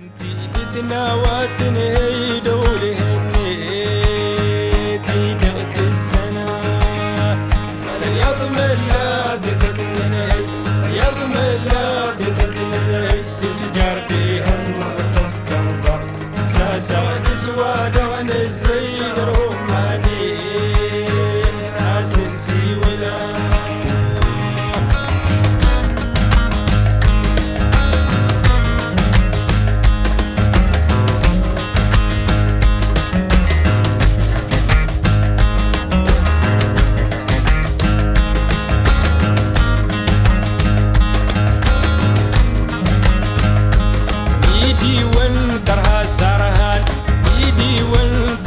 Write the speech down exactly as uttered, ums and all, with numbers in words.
تيدتنا وتنهي دولهن تيدغت السنة يضم الله تدتنهي يضم الله تدتنهي تسجر بيهن وتسكنزر ساسا نسوى دغن الزيد روماني راسنسي ولا يدي وانترها سرهان يدي وانترها